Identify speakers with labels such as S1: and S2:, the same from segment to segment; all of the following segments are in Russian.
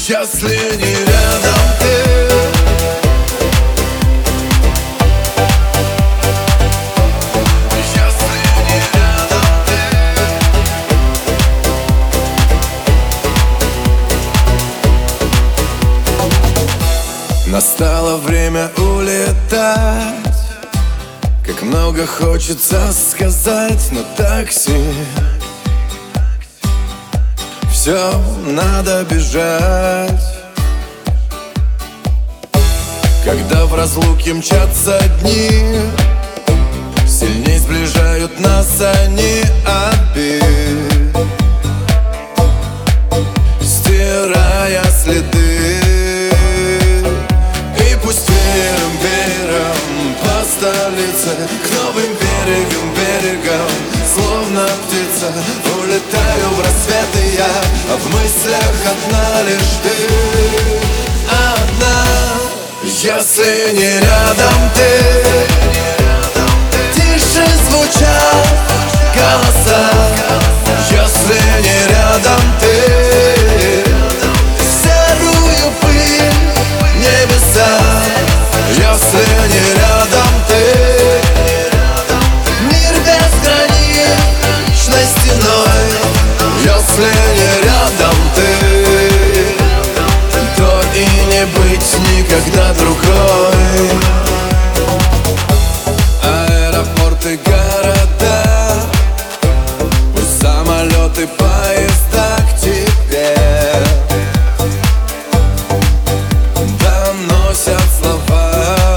S1: Если не рядом ты. Если не рядом ты. Настало время улетать. Как много хочется сказать на такси. Все, надо бежать. Когда в разлуке мчатся дни, сильней сближают нас они обеих, стирая следы. И пусть веером по столице, к новым берегам, словно птица, улетаю в рассвет и я, а в мыслях одна лишь ты, одна. Если не рядом ты, тише звучат голоса. Если не рядом ты, серую пыль небеса. Если не рядом ты, мир безграничной стеной. Если не рядом ты, то и не быть никогда другой. Аэропорты, города, пусть самолеты, поезда к тебе доносят слова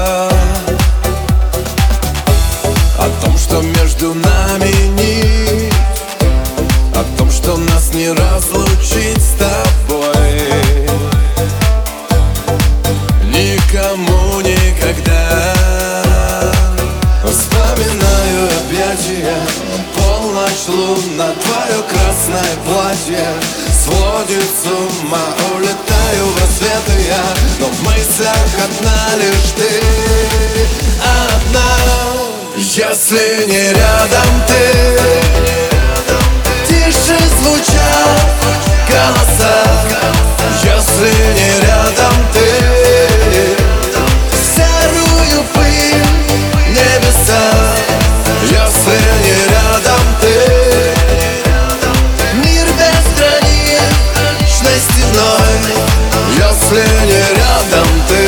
S1: о том, что между нами нить, о том, что нас не разлучить с тобой никому никогда. Вспоминаю объятия, полночь, луна, твое красное платье сводит с ума. Улетаю в рассвет и я, но в мыслях одна лишь ты, одна. Если не рядом ты, тише звучат голоса. Если не рядом ты, серую пыль небеса. Если не рядом ты, мир безграничной стеной. Если не рядом ты,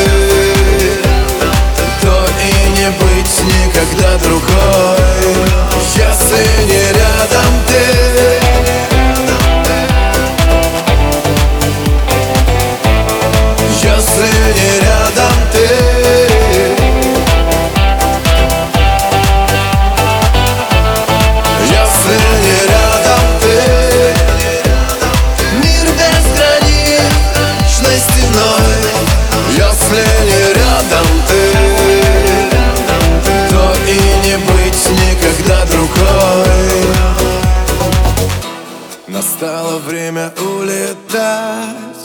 S1: то и не быть никогда другой. Если не рядом ты, если не рядом ты, если не рядом ты, мир безграничной стеной. Если не рядом ты, то и не быть никогда другой. Настало время улетать.